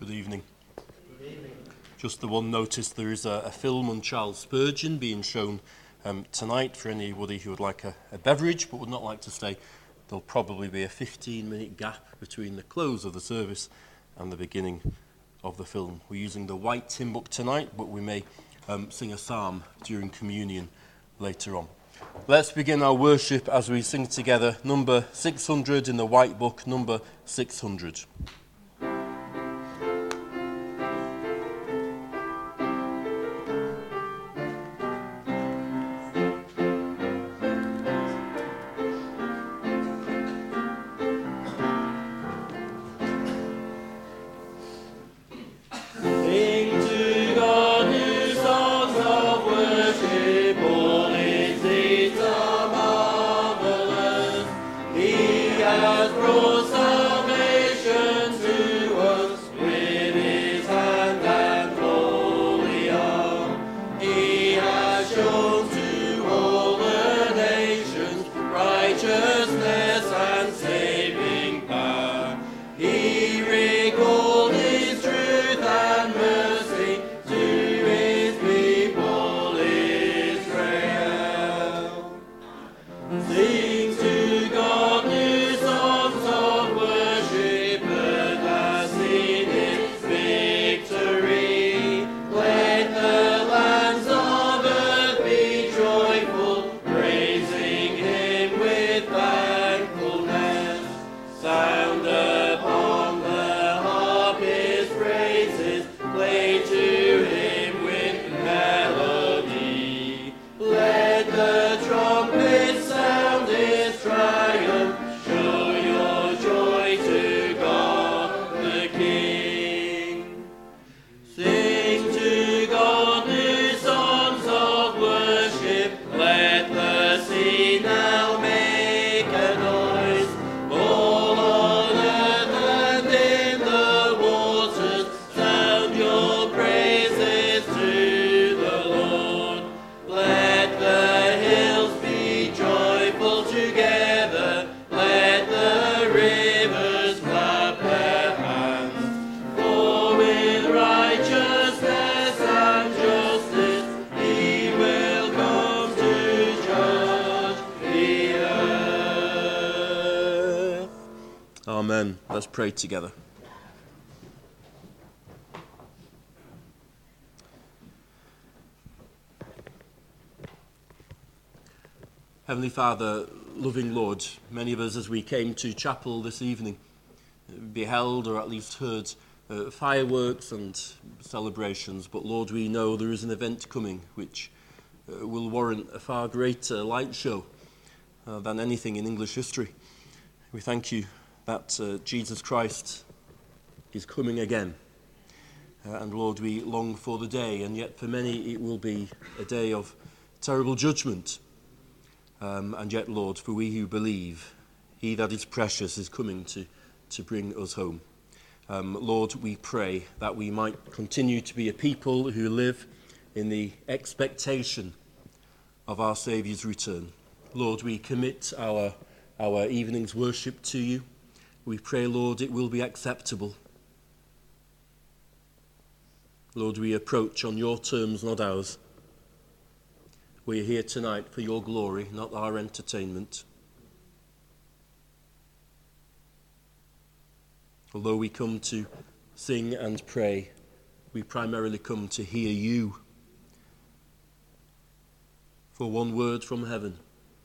Good evening. Just the one notice, there is a film on Charles Spurgeon being shown tonight for anybody who would like a beverage but would not like to stay. There'll probably be a 15-minute gap between the close of the service and the beginning of the film. We're using the white hymn book tonight, but we may sing a psalm during communion later on. Let's begin our worship as we sing together number 600 in the white book, number 600. Amen. Let's pray together. Heavenly Father, loving Lord, many of us as we came to chapel this evening beheld or at least heard fireworks and celebrations, but Lord, we know there is an event coming which will warrant a far greater light show than anything in English history. We thank you that Jesus Christ is coming again. And Lord, we long for the day, and yet for many it will be a day of terrible judgment. And yet, Lord, for we who believe, he that is precious is coming to bring us home. Lord, we pray that we might continue to be a people who live in the expectation of our Saviour's return. Lord, we commit our evening's worship to you. We pray, Lord, it will be acceptable. Lord, we approach on your terms, not ours. We are here tonight for your glory, not our entertainment. Although we come to sing and pray, we primarily come to hear you. For one word from heaven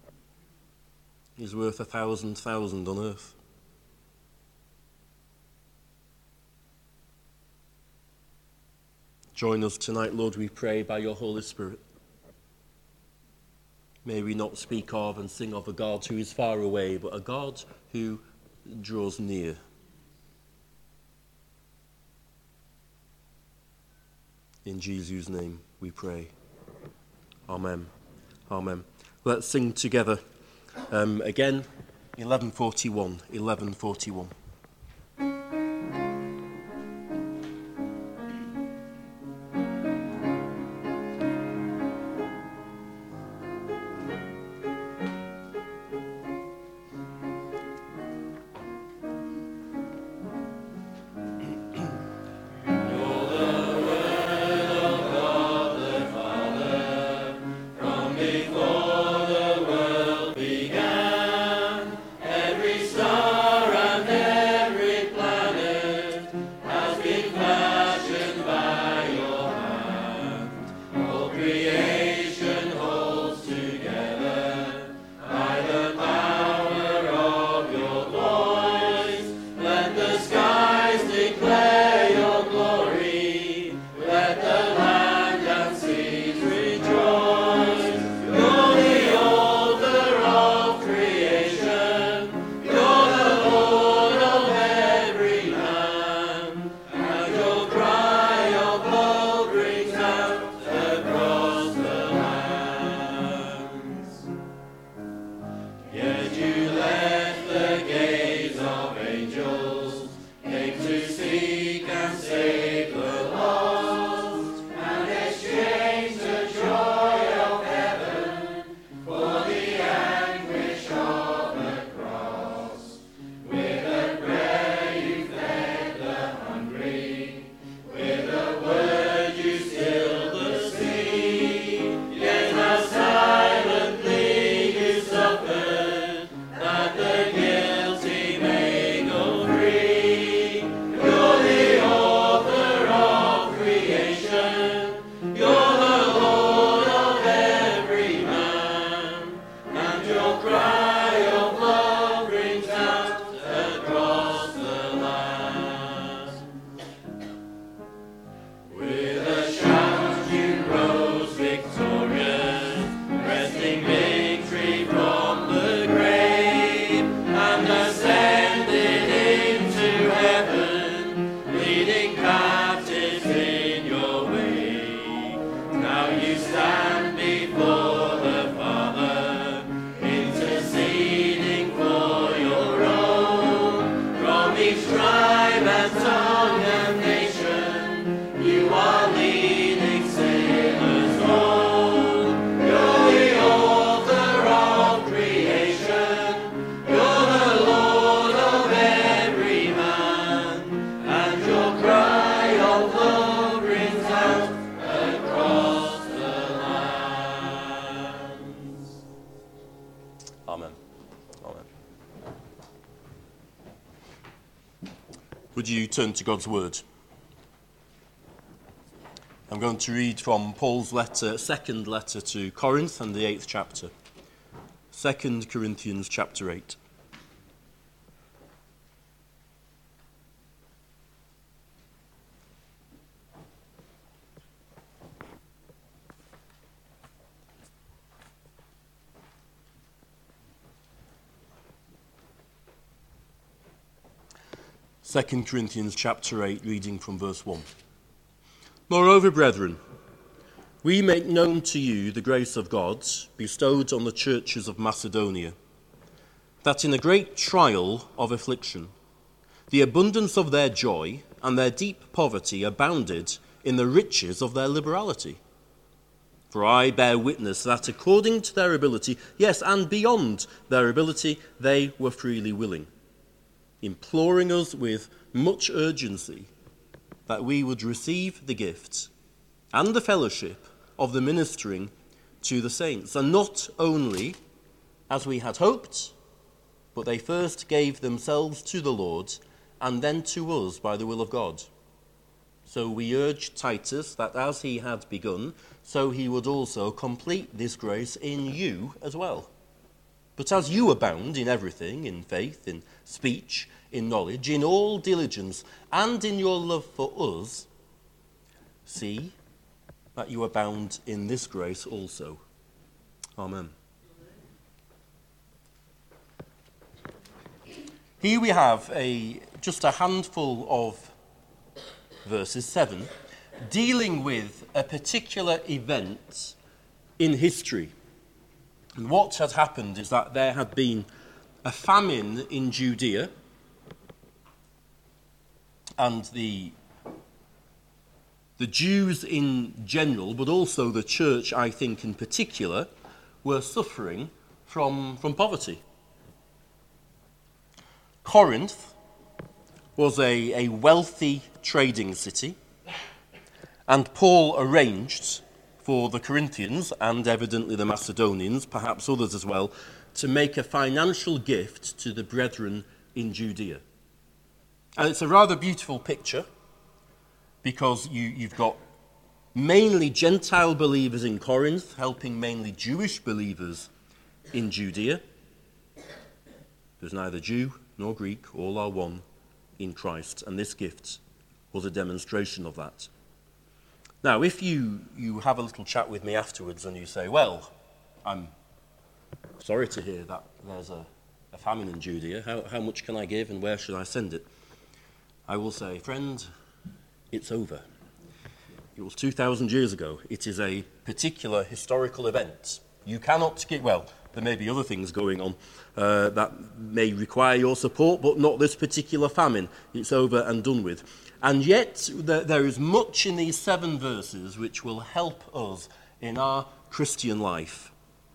is worth 1,000,000 on earth. Join us tonight, Lord, we pray, by your Holy Spirit. May we not speak of and sing of a God who is far away, but a God who draws near. In Jesus' name we pray. Amen. Amen. Let's sing together again, 1141. 1141. would you turn to God's Word? I'm going to read from Paul's second letter to Corinth and the 8th chapter. 2 Corinthians chapter 8. Second Corinthians chapter 8, reading from verse 1. Moreover, brethren, we make known to you the grace of God bestowed on the churches of Macedonia, that in a great trial of affliction, the abundance of their joy and their deep poverty abounded in the riches of their liberality. For I bear witness that according to their ability, yes, and beyond their ability, they were freely willing, imploring us with much urgency that we would receive the gift and the fellowship of the ministering to the saints. And not only as we had hoped, but they first gave themselves to the Lord and then to us by the will of God. So we urge Titus that as he had begun, so he would also complete this grace in you as well. But as you abound in everything, in faith, in speech, in knowledge, in all diligence, and in your love for us, see that you abound in this grace also. Amen. Here we have just a handful of verses, 7, dealing with a particular event in history. And what had happened is that there had been a famine in Judea, and the Jews in general, but also the church, I think in particular, were suffering from poverty. Corinth was a wealthy trading city, and Paul arranged for the Corinthians, and evidently the Macedonians, perhaps others as well, to make a financial gift to the brethren in Judea. And it's a rather beautiful picture, because you've got mainly Gentile believers in Corinth helping mainly Jewish believers in Judea. There's neither Jew nor Greek, all are one in Christ, and this gift was a demonstration of that. Now, if you have a little chat with me afterwards and you say, well, I'm sorry to hear that there's a famine in Judea, how much can I give and where should I send it? I will say, friend, it's over. It was 2,000 years ago. It is a particular historical event. You cannot give, well, there may be other things going on that may require your support, but not this particular famine. It's over and done with. And yet, there is much in these 7 verses which will help us in our Christian life.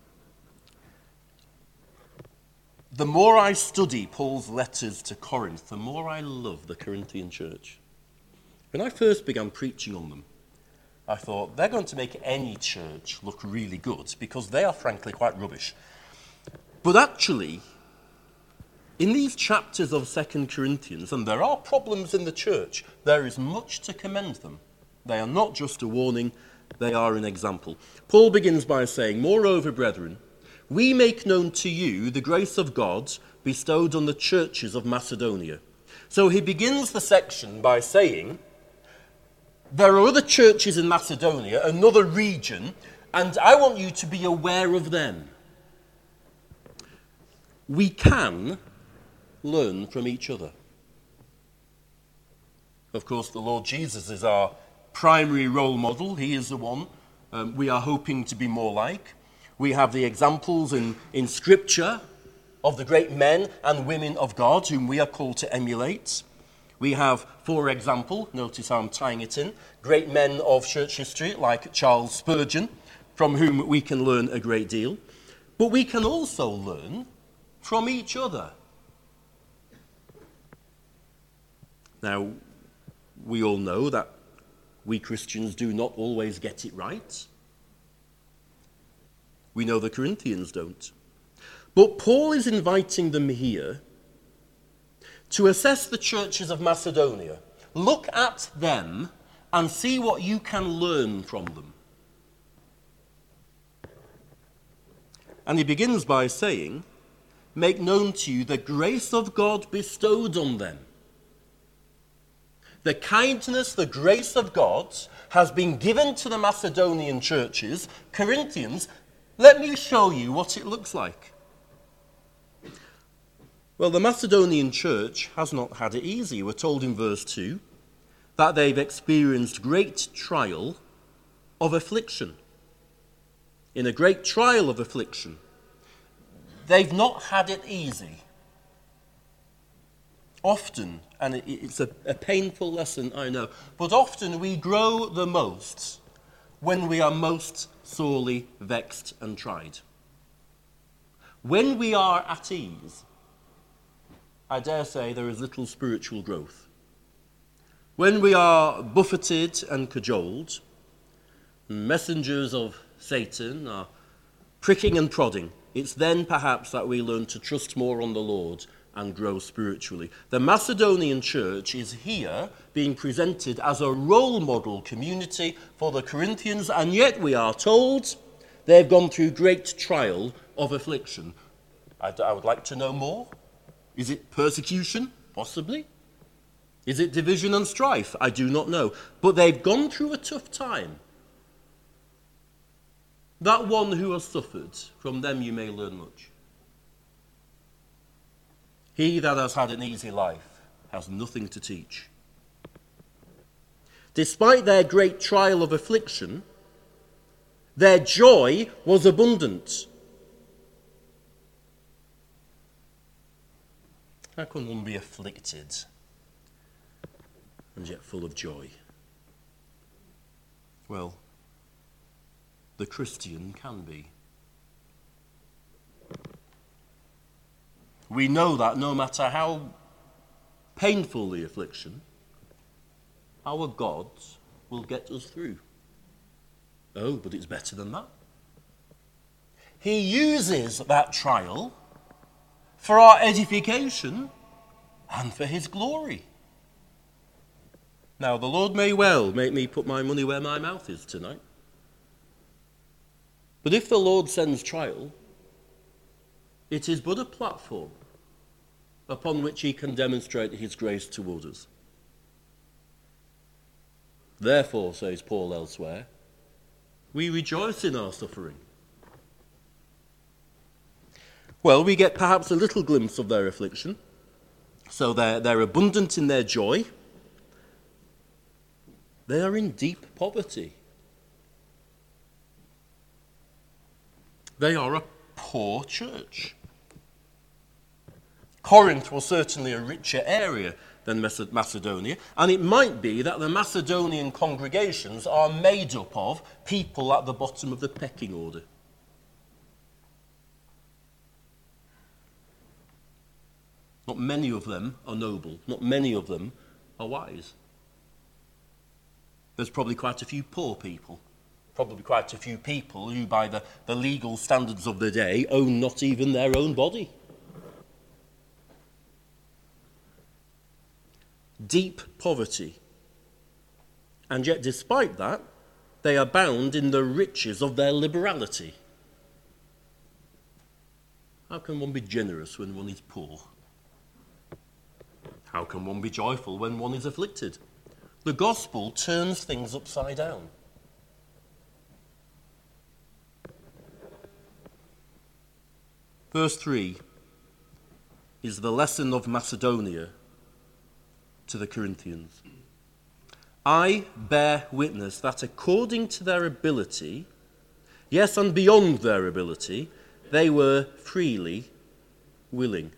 The more I study Paul's letters to Corinth, the more I love the Corinthian church. When I first began preaching on them, I thought they're going to make any church look really good because they are frankly quite rubbish. But actually, in these chapters of 2 Corinthians, and there are problems in the church, there is much to commend them. They are not just a warning, they are an example. Paul begins by saying, moreover, brethren, we make known to you the grace of God bestowed on the churches of Macedonia. So he begins the section by saying, there are other churches in Macedonia, another region, and I want you to be aware of them. We can learn from each other. Of course, the Lord Jesus is our primary role model. He is the one we are hoping to be more like. We have the examples in Scripture of the great men and women of God whom we are called to emulate. We have, for example, notice how I'm tying it in, great men of church history like Charles Spurgeon, from whom we can learn a great deal. But we can also learn from each other. Now, we all know that we Christians do not always get it right. We know the Corinthians don't. But Paul is inviting them here to assess the churches of Macedonia. Look at them and see what you can learn from them. And he begins by saying, make known to you the grace of God bestowed on them. The kindness, the grace of God has been given to the Macedonian churches. Corinthians, let me show you what it looks like. Well, the Macedonian church has not had it easy. We're told in verse 2 that they've experienced great trial of affliction. In a great trial of affliction. They've not had it easy. Often, and it's a painful lesson, I know, but often we grow the most when we are most sorely vexed and tried. When we are at ease, I dare say there is little spiritual growth. When we are buffeted and cajoled, messengers of Satan are pricking and prodding, it's then perhaps that we learn to trust more on the Lord and grow spiritually. The Macedonian church is here being presented as a role model community for the Corinthians, and yet we are told they've gone through great trial of affliction. I would like to know more. Is it persecution? Possibly. Is it division and strife? I do not know. But they've gone through a tough time. That one who has suffered, from them you may learn much. He that has had an easy life has nothing to teach. Despite their great trial of affliction, their joy was abundant. How can one be afflicted and yet full of joy? Well, the Christian can be. We know that no matter how painful the affliction, our God will get us through. Oh, but it's better than that. He uses that trial for our edification and for his glory. Now, the Lord may well make me put my money where my mouth is tonight. But if the Lord sends trial, it is but a platform upon which he can demonstrate his grace toward us. Therefore, says Paul elsewhere, we rejoice in our suffering. Well, we get perhaps a little glimpse of their affliction. So they're abundant in their joy. They are in deep poverty. They are a poor church. Corinth was certainly a richer area than Macedonia, and it might be that the Macedonian congregations are made up of people at the bottom of the pecking order. Not many of them are noble. Not many of them are wise. There's probably quite a few poor people. Probably quite a few people who, by the legal standards of the day, own not even their own body. Deep poverty. And yet, despite that, they abound in the riches of their liberality. How can one be generous when one is poor? How can one be joyful when one is afflicted? The gospel turns things upside down. Verse 3 is the lesson of Macedonia to the Corinthians. I bear witness that according to their ability, yes, and beyond their ability, they were freely willing.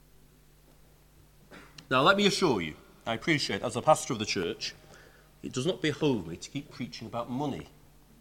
Now, let me assure you, I appreciate, as a pastor of the church, it does not behove me to keep preaching about money.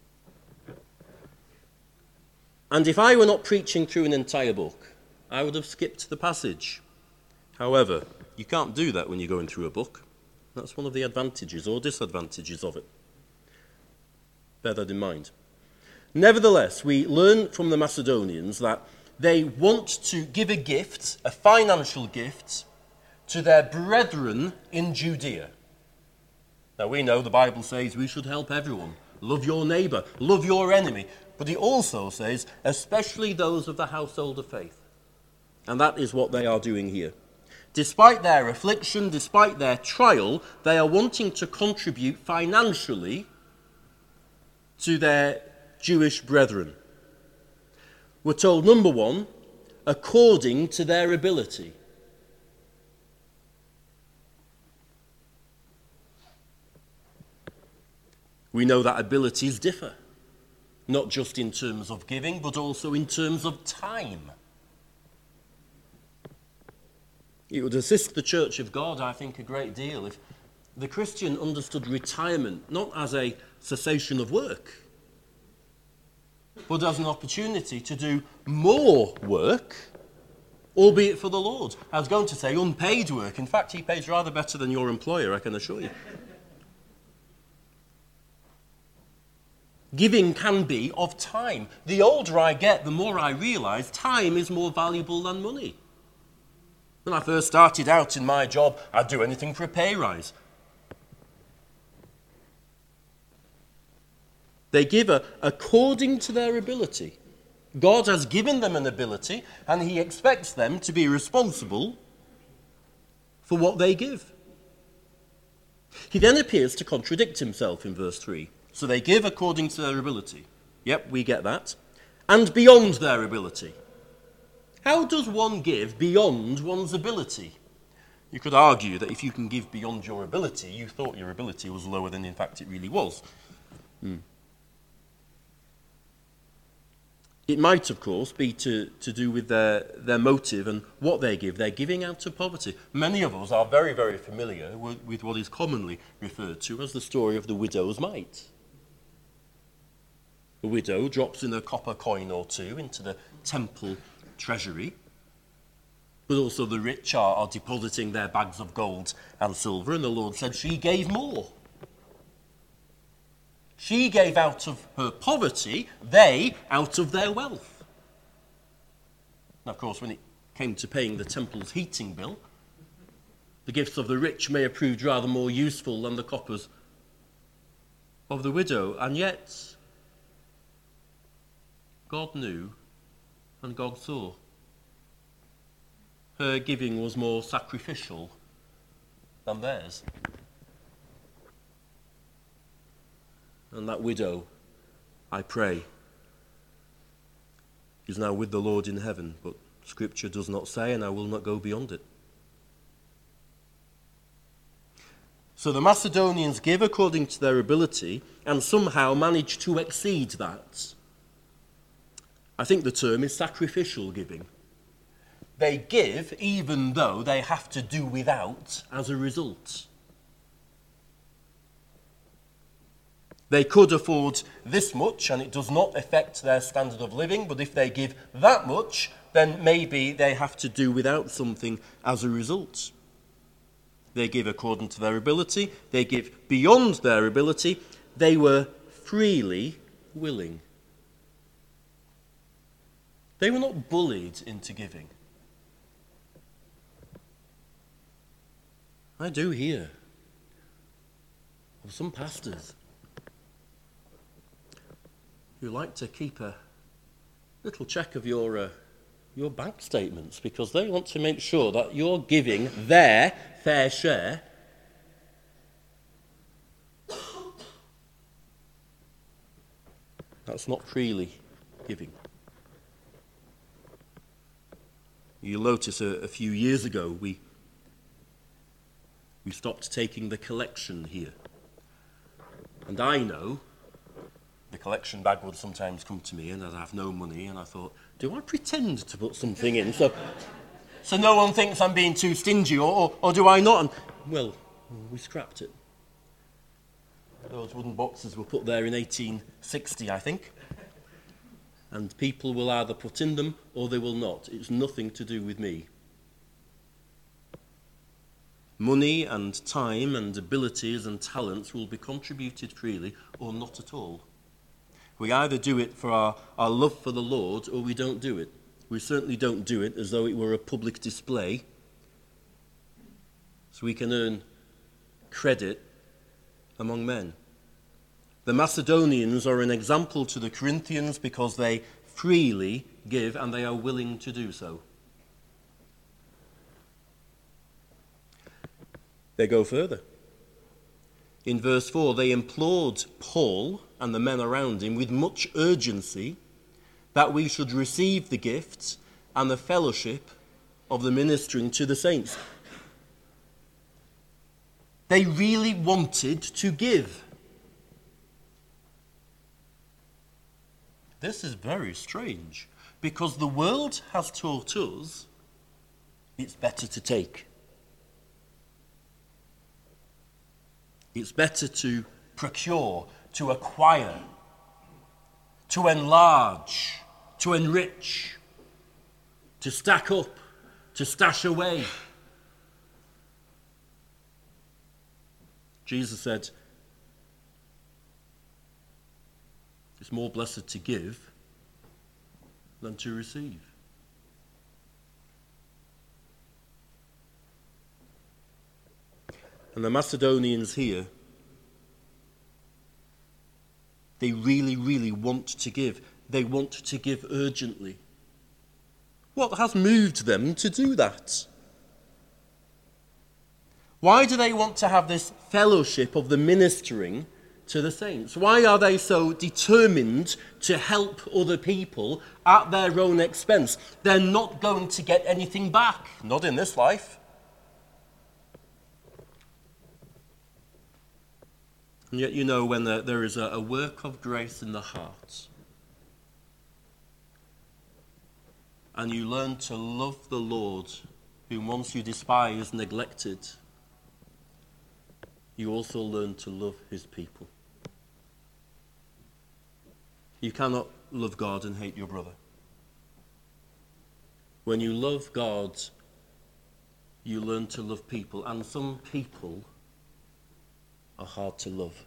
And if I were not preaching through an entire book, I would have skipped the passage. However, you can't do that when you're going through a book. That's one of the advantages or disadvantages of it. Bear that in mind. Nevertheless, we learn from the Macedonians that they want to give a gift, a financial gift, to their brethren in Judea. Now we know the Bible says we should help everyone. Love your neighbour, love your enemy. But it also says, especially those of the household of faith. And that is what they are doing here. Despite their affliction, despite their trial, they are wanting to contribute financially to their Jewish brethren. We're told, number one, according to their ability. We know that abilities differ, not just in terms of giving, but also in terms of time. It would assist the Church of God, I think, a great deal if the Christian understood retirement not as a cessation of work, but as an opportunity to do more work, albeit for the Lord. I was going to say unpaid work. In fact, he pays rather better than your employer, I can assure you. Giving can be of time. The older I get, the more I realise time is more valuable than money. When I first started out in my job, I'd do anything for a pay rise. They give according to their ability. God has given them an ability, and he expects them to be responsible for what they give. He then appears to contradict himself in verse 3. So they give according to their ability. Yep, we get that. And beyond their ability. How does one give beyond one's ability? You could argue that if you can give beyond your ability, you thought your ability was lower than in fact it really was. It might, of course, be to do with their motive and what they give. They're giving out of poverty. Many of us are very, very familiar with what is commonly referred to as the story of the widow's mite. The widow drops in a copper coin or two into the temple treasury, but also the rich are depositing their bags of gold and silver, and the Lord said she gave more. She gave out of her poverty, they out of their wealth. And of course, when it came to paying the temple's heating bill, the gifts of the rich may have proved rather more useful than the coppers of the widow, and yet God knew and God saw. Her giving was more sacrificial than theirs. And that widow, I pray, is now with the Lord in heaven, but Scripture does not say, and I will not go beyond it. So the Macedonians give according to their ability and somehow manage to exceed that. I think the term is sacrificial giving. They give even though they have to do without as a result. They could afford this much and it does not affect their standard of living, but if they give that much, then maybe they have to do without something as a result. They give according to their ability, they give beyond their ability, they were freely willing. They were not bullied into giving. I do hear of some pastors who like to keep a little check of your bank statements because they want to make sure that you're giving their fair share. That's not freely giving. You'll notice a few years ago we stopped taking the collection here. And I know the collection bag would sometimes come to me and I'd have no money, and I thought, do I pretend to put something in so no one thinks I'm being too stingy, or do I not? And, well, we scrapped it. Those wooden boxes were put there in 1860, I think. And people will either put in them or they will not. It's nothing to do with me. Money and time and abilities and talents will be contributed freely or not at all. We either do it for our love for the Lord or we don't do it. We certainly don't do it as though it were a public display. so we can earn credit among men. The Macedonians are an example to the Corinthians because they freely give and they are willing to do so. They go further. In verse 4, they implored Paul and the men around him with much urgency that we should receive the gifts and the fellowship of the ministering to the saints. They really wanted to give. This is very strange, because the world has taught us it's better to take. It's better to procure, to acquire, to enlarge, to enrich, to stack up, to stash away. Jesus said, it's more blessed to give than to receive. And the Macedonians here, they really, really want to give. They want to give urgently. What has moved them to do that? Why do they want to have this fellowship of the ministering to the saints? Why are they so determined to help other people at their own expense? They're not going to get anything back, not in this life. And yet, you know, when there is a work of grace in the heart, and you learn to love the Lord, whom once you despised, neglected, you also learn to love his people. You cannot love God and hate your brother. When you love God, you learn to love people, and some people are hard to love.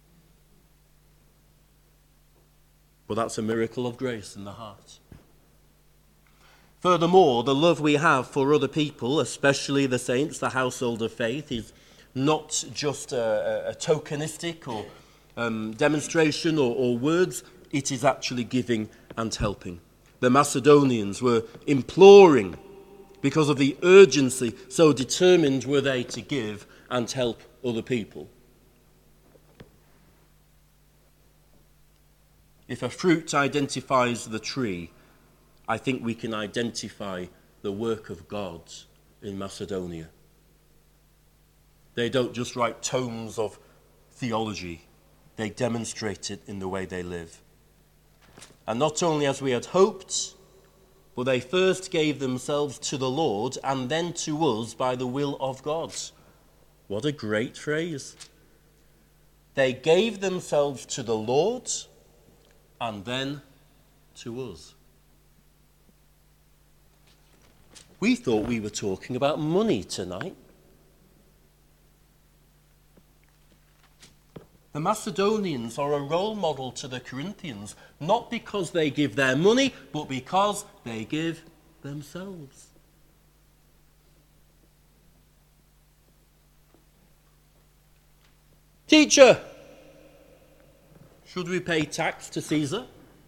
But that's a miracle of grace in the heart. Furthermore, the love we have for other people, especially the saints, the household of faith, is not just a tokenistic or demonstration or words. It is actually giving and helping. The Macedonians were imploring because of the urgency, so determined were they to give and help other people. If a fruit identifies the tree, I think we can identify the work of God in Macedonia. They don't just write tomes of theology, they demonstrate it in the way they live. And not only as we had hoped, but they first gave themselves to the Lord and then to us by the will of God. What a great phrase. They gave themselves to the Lord and then to us. We thought we were talking about money tonight. The Macedonians are a role model to the Corinthians, not because they give their money, but because they give themselves. Teacher, should we pay tax to Caesar?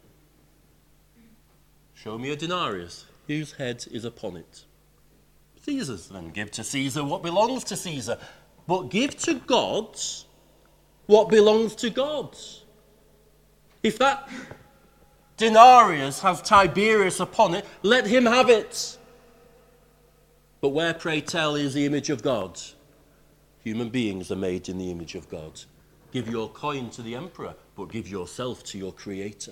Show me a denarius, whose head is upon it. Caesar's. Then give to Caesar what belongs to Caesar, but give to God what belongs to God. If that denarius has Tiberius upon it, let him have it. But where, pray tell, is the image of God? Human beings are made in the image of God. Give your coin to the emperor, but give yourself to your Creator.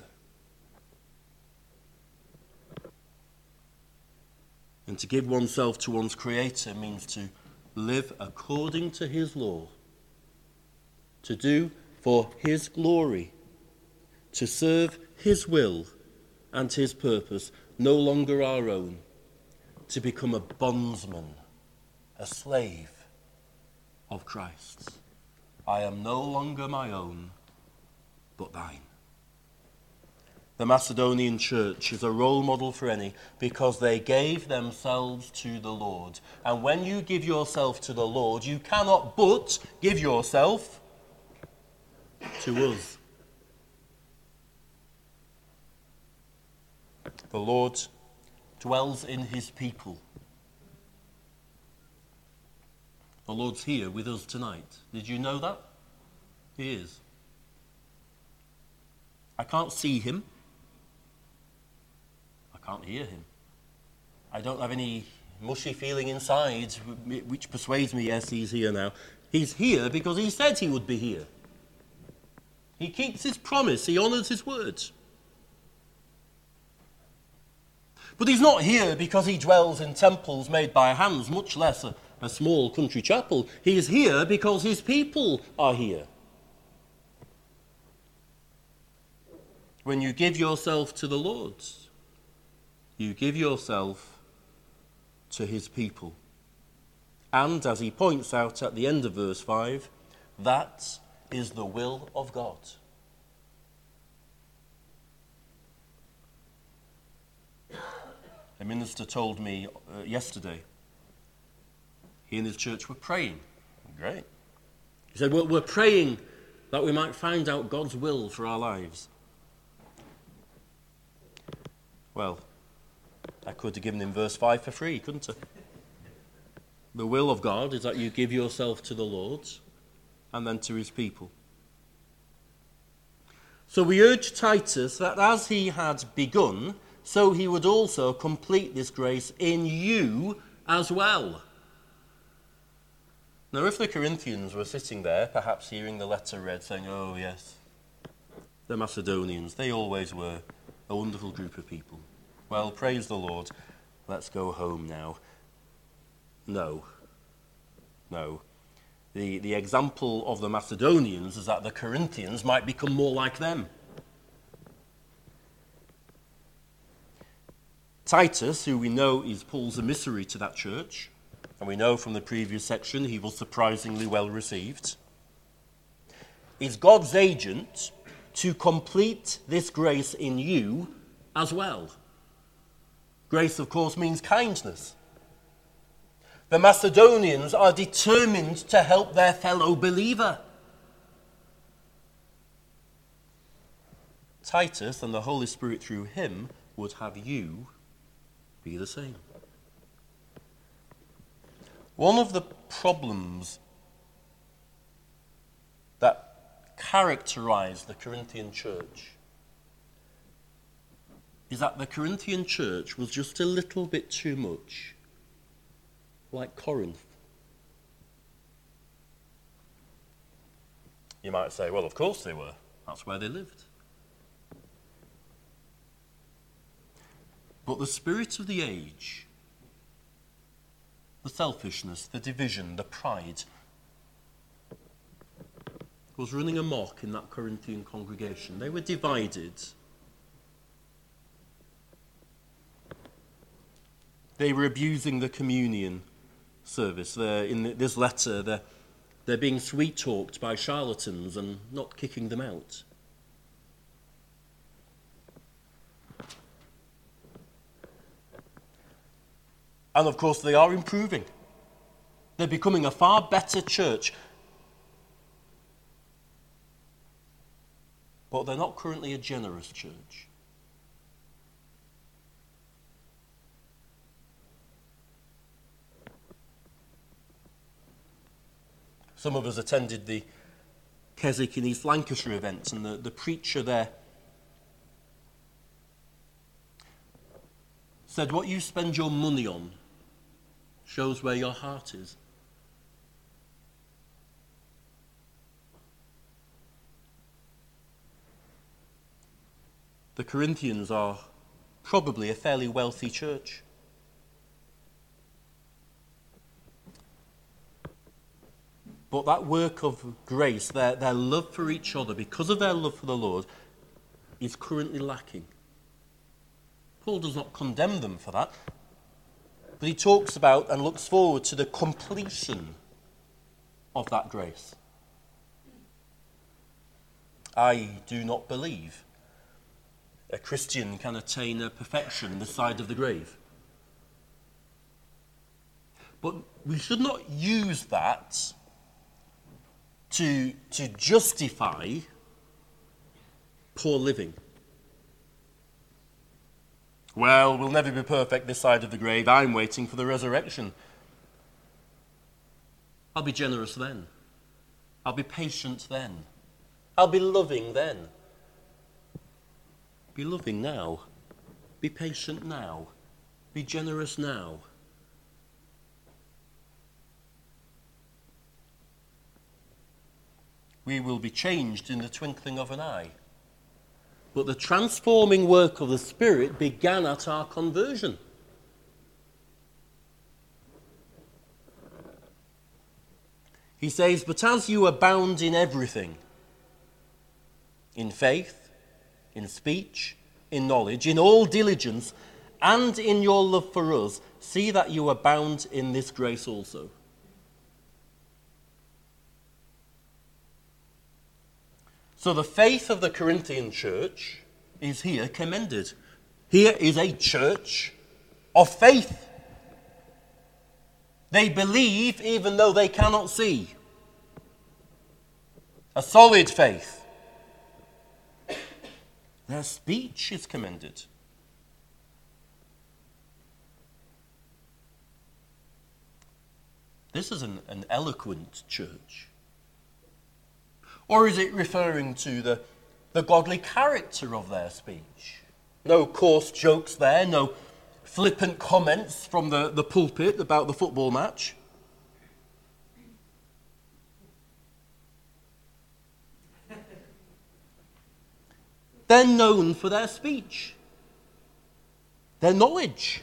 And to give oneself to one's Creator means to live according to his law, to do for his glory, to serve his will and his purpose, no longer our own, to become a bondsman, a slave of Christ. I am no longer my own, but thine. The Macedonian church is a role model for any because they gave themselves to the Lord. And when you give yourself to the Lord, you cannot but give yourself to us. The Lord dwells in his people. The Lord's here with us tonight. Did you know that? He is. I can't see him. I can't hear him. I don't have any mushy feeling inside which persuades me, yes, he's here now. He's here because he said he would be here. He keeps his promise. He honours his words. But he's not here because he dwells in temples made by hands, much less a small country chapel. He is here because his people are here. When you give yourself to the Lord, you give yourself to his people. And as he points out at the end of verse 5, that is the will of God. A minister told me yesterday, he and his church were praying. Great. He said, well, we're praying that we might find out God's will for our lives. Well, I could have given him verse 5 for free, couldn't I? The will of God is that you give yourself to the Lord and then to his people. So we urge Titus that as he had begun, so he would also complete this grace in you as well. Now, if the Corinthians were sitting there, perhaps hearing the letter read, saying, oh yes, the Macedonians, they always were a wonderful group of people. Well, praise the Lord, let's go home now. No. The example of the Macedonians is that the Corinthians might become more like them. Titus, who we know is Paul's emissary to that church, and we know from the previous section he was surprisingly well received, is God's agent to complete this grace in you as well. Grace, of course, means kindness. The Macedonians are determined to help their fellow believer. Titus and the Holy Spirit through him would have you be the same. One of the problems that characterized the Corinthian church is that the Corinthian church was just a little bit too much like Corinth. You might say, well, of course they were. That's where they lived. But the spirit of the age, the selfishness, the division, the pride, was running amok in that Corinthian congregation. They were divided. They were abusing the communion service. In this letter, they're being sweet-talked by charlatans and not kicking them out. And of course, they are improving. They're becoming a far better church. But they're not currently a generous church. Some of us attended the Keswick in East Lancashire event, and the preacher there said, what you spend your money on shows where your heart is. The Corinthians are probably a fairly wealthy church. But that work of grace, their love for each other, because of their love for the Lord, is currently lacking. Paul does not condemn them for that, but he talks about and looks forward to the completion of that grace. I do not believe a Christian can attain a perfection this side of the grave. But we should not use that to justify poor living. Well, we'll never be perfect this side of the grave. I'm waiting for the resurrection. I'll be generous then. I'll be patient then. I'll be loving then. Be loving now. Be patient now. Be generous now. We will be changed in the twinkling of an eye. But the transforming work of the Spirit began at our conversion. He says, but as you abound in everything, in faith, in speech, in knowledge, in all diligence, and in your love for us, see that you abound in this grace also. So the faith of the Corinthian church is here commended. Here is a church of faith. They believe even though they cannot see. A solid faith. Their speech is commended. This is an eloquent church. Or is it referring to the godly character of their speech? No coarse jokes there, no flippant comments from the pulpit about the football match. They're known for their speech, their knowledge.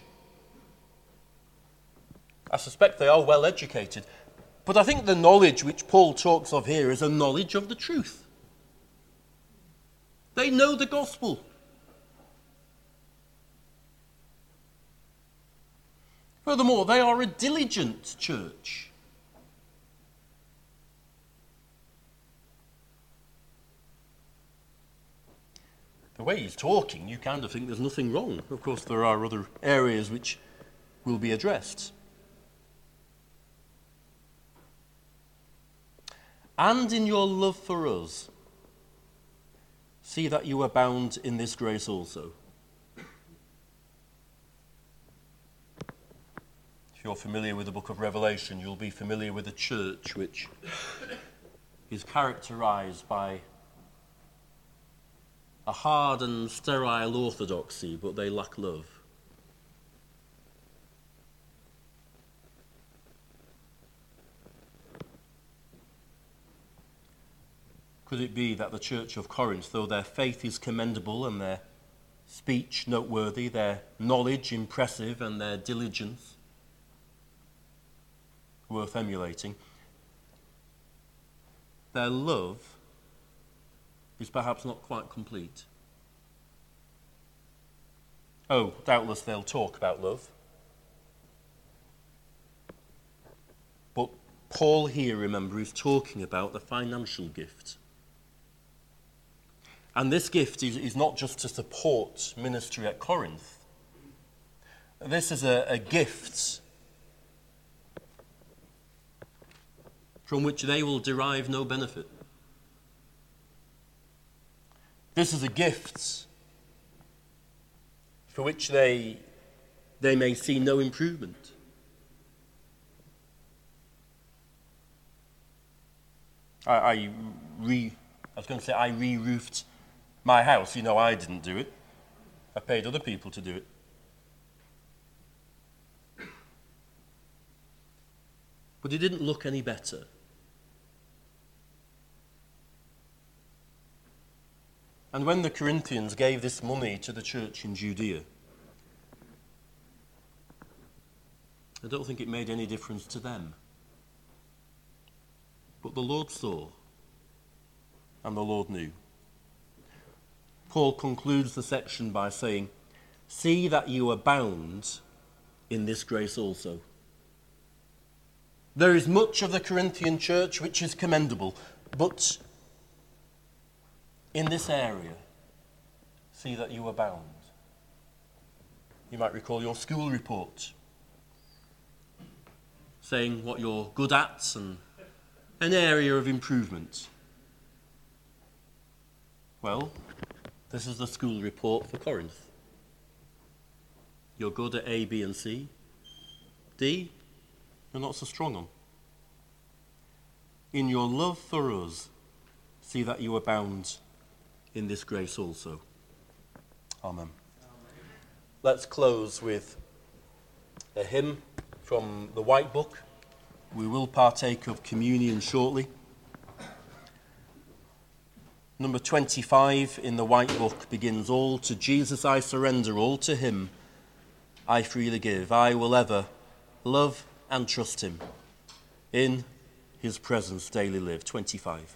I suspect they are well educated. But I think the knowledge which Paul talks of here is a knowledge of the truth. They know the gospel. Furthermore, they are a diligent church. The way he's talking, you kind of think there's nothing wrong. Of course, there are other areas which will be addressed. And in your love for us, see that you abound in this grace also. If you're familiar with the book of Revelation, you'll be familiar with a church which is characterized by a hard and sterile orthodoxy, but they lack love. Could it be that the church of Corinth, though their faith is commendable and their speech noteworthy, their knowledge impressive and their diligence worth emulating, their love is perhaps not quite complete? Oh, doubtless they'll talk about love. But Paul here, remember, is talking about the financial gift. And this gift is not just to support ministry at Corinth. This is a gift from which they will derive no benefit. This is a gift for which they may see no improvement. I re-roofed my house. You know, I didn't do it. I paid other people to do it. But it didn't look any better. And when the Corinthians gave this money to the church in Judea, I don't think it made any difference to them. But the Lord saw, and the Lord knew. Paul concludes the section by saying, see that you abound in this grace also. There is much of the Corinthian church which is commendable, but in this area, see that you abound. You might recall your school report saying what you're good at and an area of improvement. Well, this is the school report for Corinth. You're good at A, B and C. D, you're not so strong on. In your love for us, see that you abound in this grace also. Amen. Let's close with a hymn from the White Book. We will partake of communion shortly. Number 25 in the White Book begins, all to Jesus I surrender, all to him I freely give. I will ever love and trust him, in his presence daily live. 25.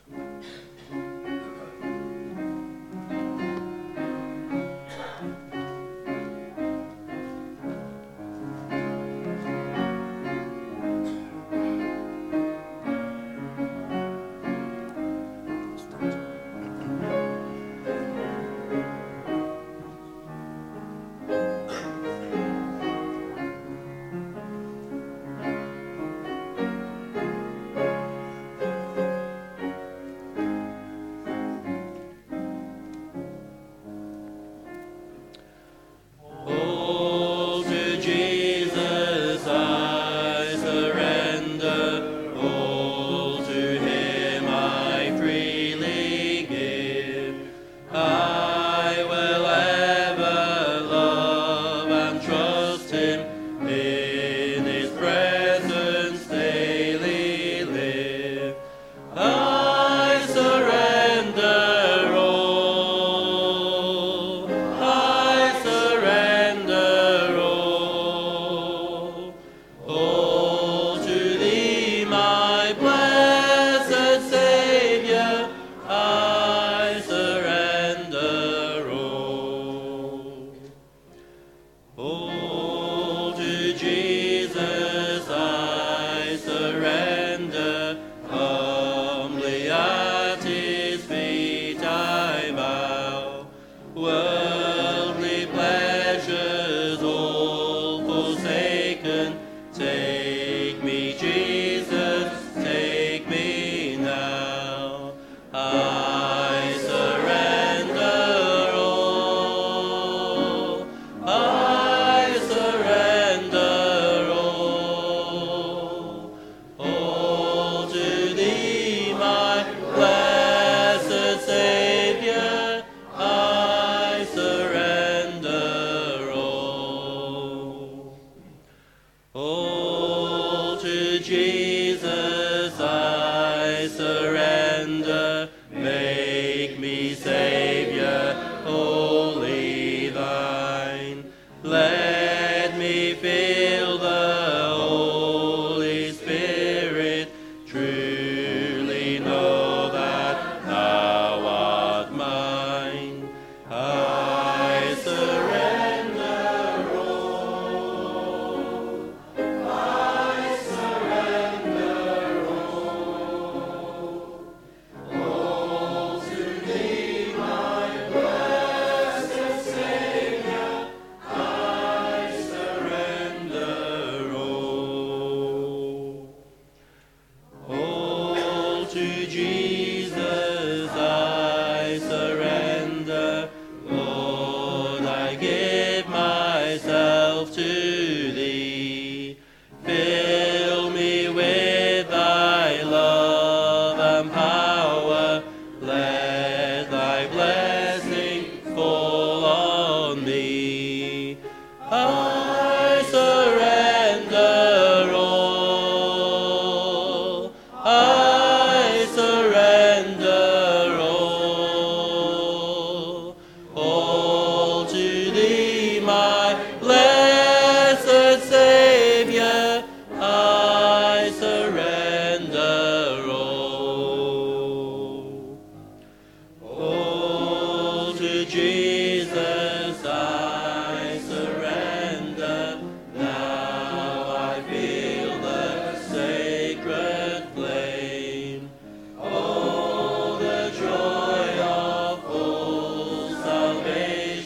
Oh, the joy of full salvation.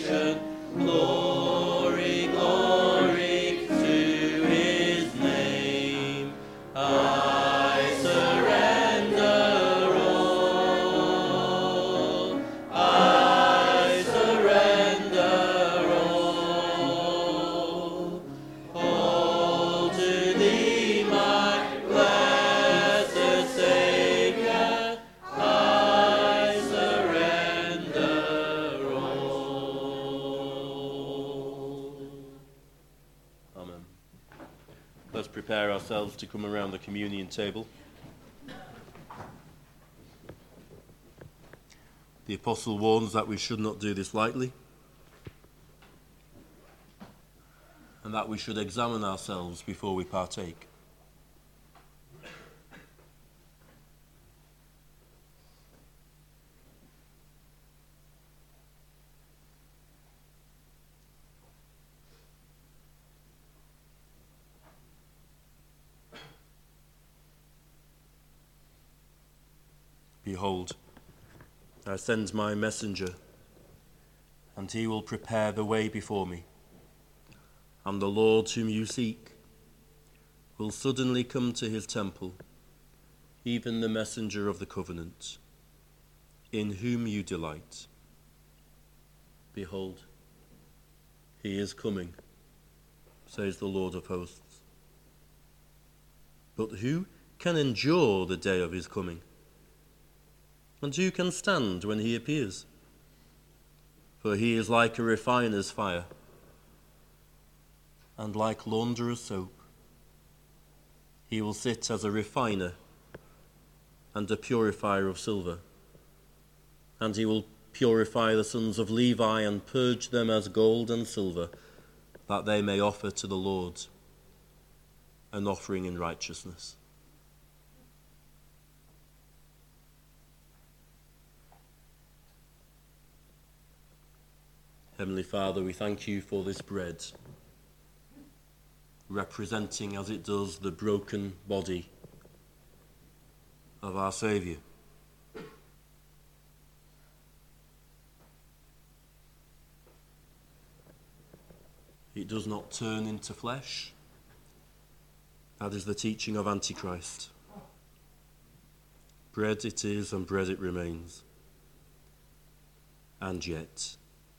prepare ourselves to come around the communion table. The apostle warns that we should not do this lightly, and that we should examine ourselves before we partake. Behold, I send my messenger, and he will prepare the way before me. And the Lord whom you seek will suddenly come to his temple, even the messenger of the covenant, in whom you delight. Behold, he is coming, says the Lord of hosts. But who can endure the day of his coming? And who can stand when he appears? For he is like a refiner's fire, and like launderer's soap. He will sit as a refiner and a purifier of silver. And he will purify the sons of Levi and purge them as gold and silver, that they may offer to the Lord an offering in righteousness. Heavenly Father, we thank you for this bread, representing as it does the broken body of our Saviour. It does not turn into flesh. That is the teaching of Antichrist. Bread it is and bread it remains. And yet,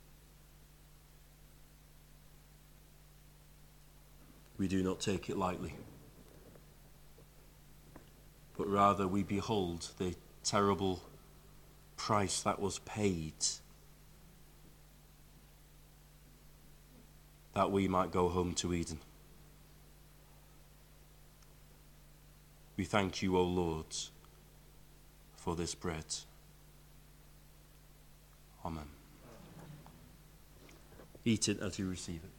we do not take it lightly, but rather we behold the terrible price that was paid that we might go home to Eden. We thank you, O Lord, for this bread. Amen. Eat it as you receive it.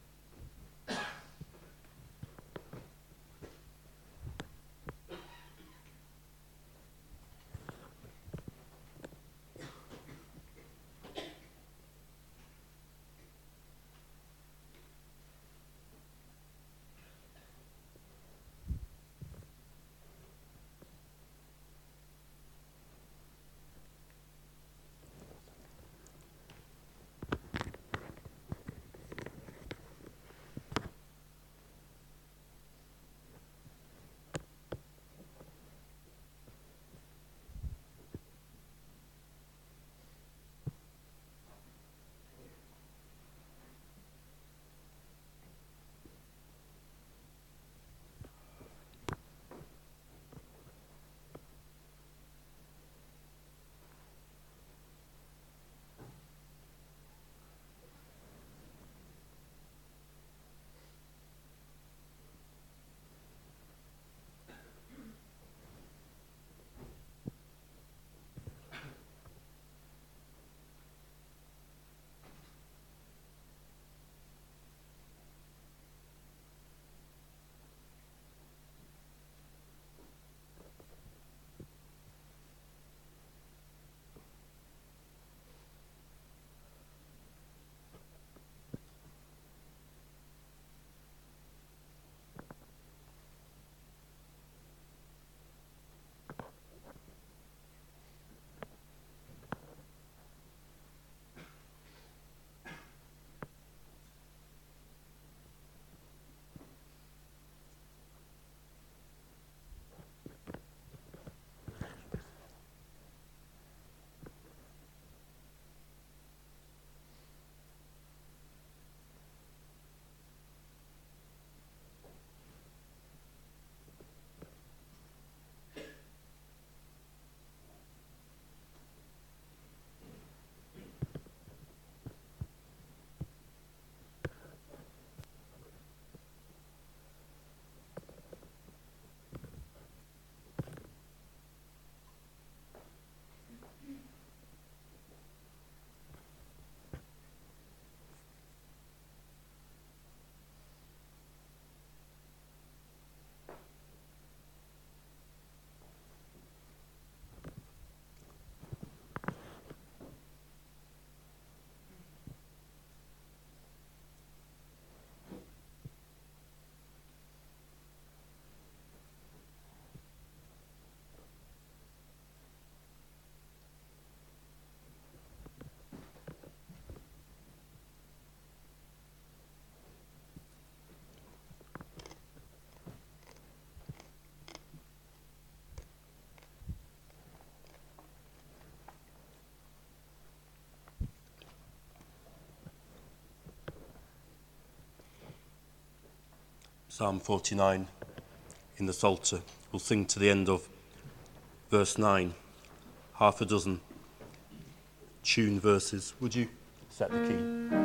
Psalm 49 in the Psalter. We'll sing to the end of verse 9, half a dozen tune verses. Would you set the key?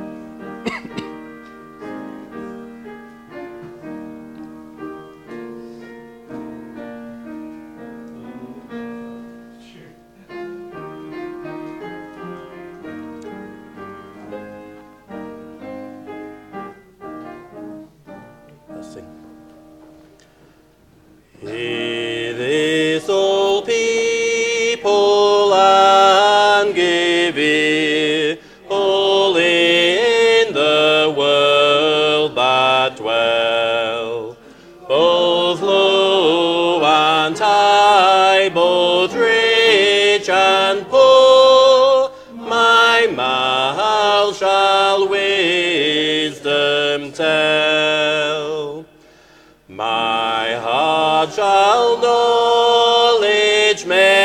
Let's sing. Hear this, all people, and give ear, all in the world that dwell, both low and high, both rich and poor. My mouth shall wisdom tell. My heart shall knowledge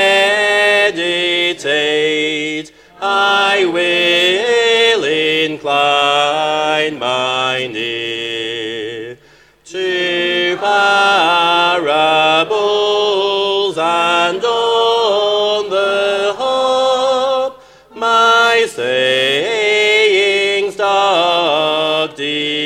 meditate. I will incline mine ear to parables, and on the harp my sayings dark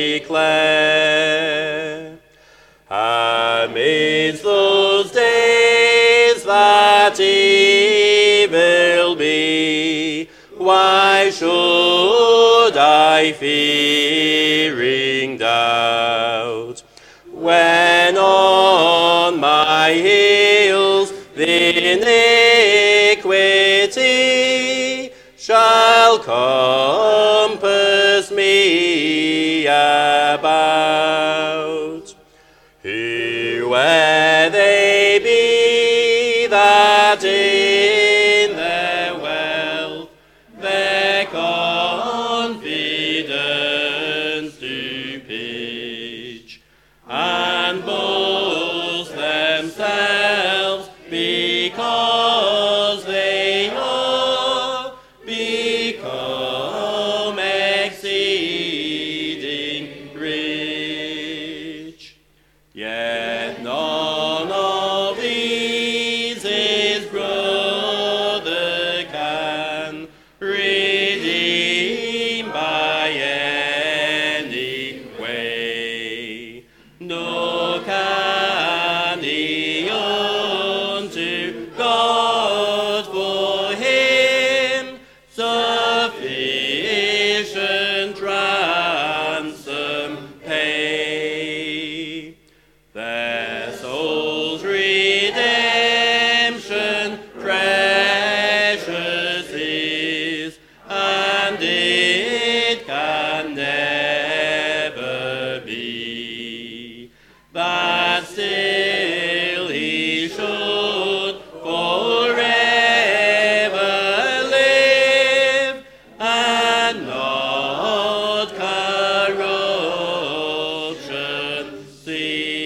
declare. Amidst those days that evil be, why should I fearing doubt, when on my heels the iniquity shall compass me about? Where they be that in their wealth their confidence do pitch, and boast themselves because they are become exceeding rich. Yet none of these his brother can redeem by any way, nor can he unto God for him sufficient ransom pay. Their soul's redemption precious is, and it can never be that still he should forever live, and not corruption see.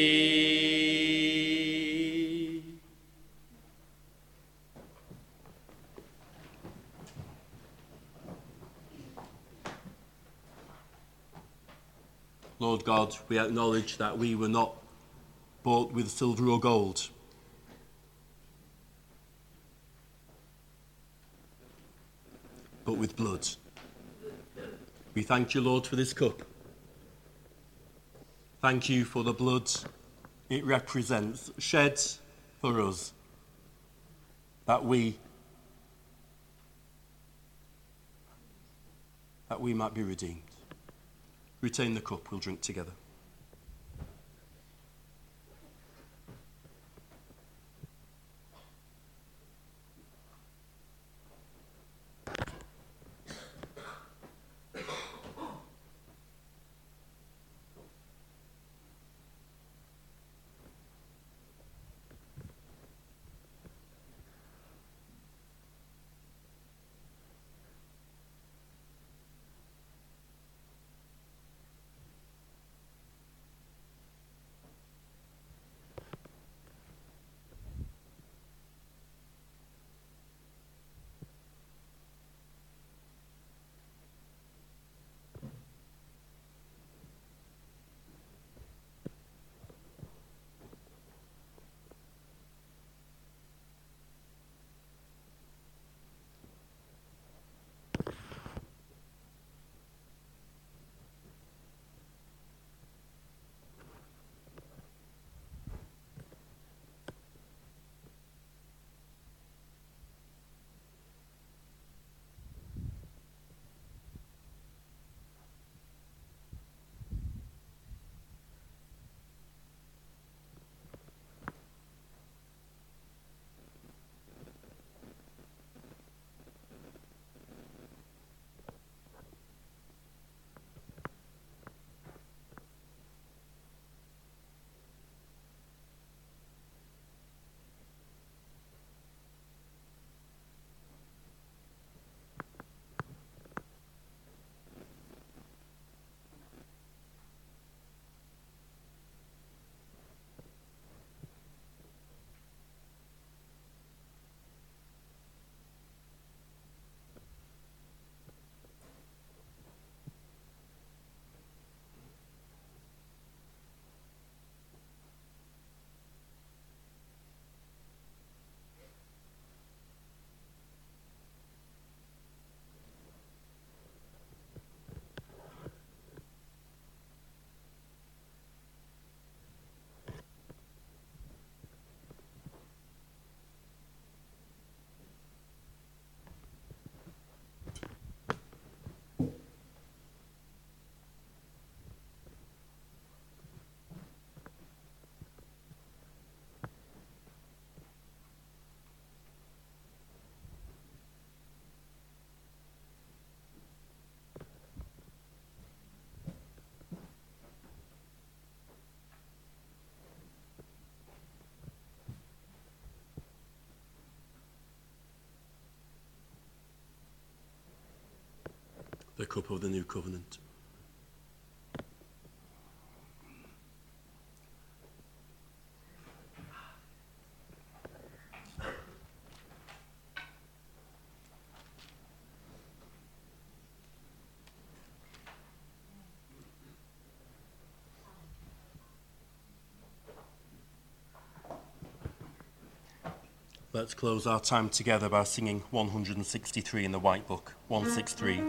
Lord God, we acknowledge that we were not bought with silver or gold, but with blood. We thank you, Lord, for this cup. Thank you for the blood it represents, shed for us, that we might be redeemed. Retain the cup, we'll drink together. the cup of the new covenant. Let's close our time together by singing 163 in the White Book, 163.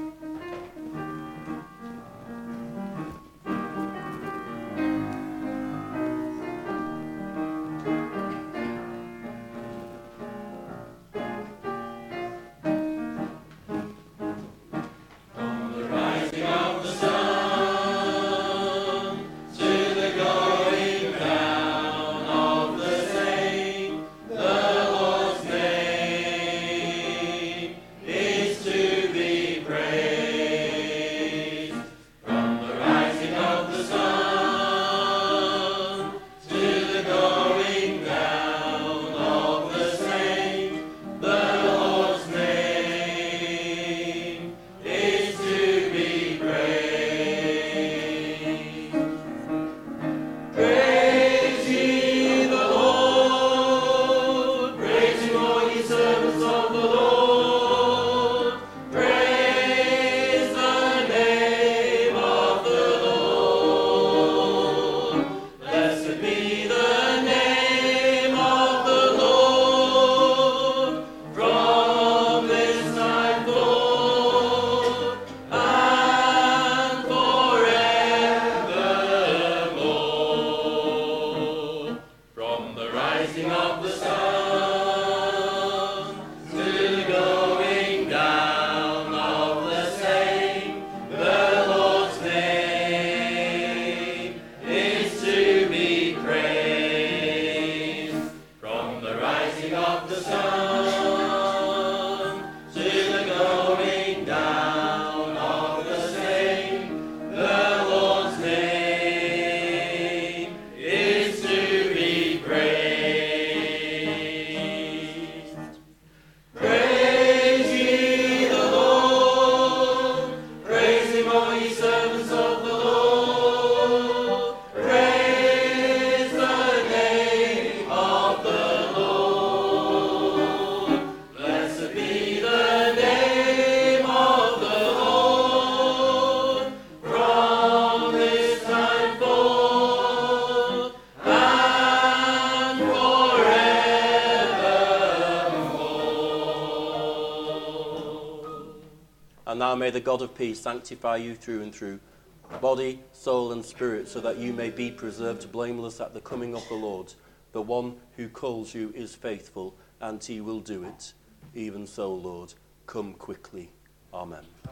And now may the God of peace sanctify you through and through, body, soul and spirit, so that you may be preserved blameless at the coming of the Lord. The one who calls you is faithful, and he will do it. Even so, Lord, come quickly. Amen.